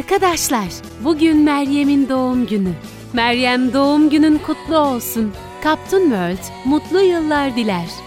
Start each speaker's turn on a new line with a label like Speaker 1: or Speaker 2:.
Speaker 1: Arkadaşlar, bugün Meryem'in doğum günü. Meryem, doğum günün kutlu olsun. Captain World mutlu yıllar diler.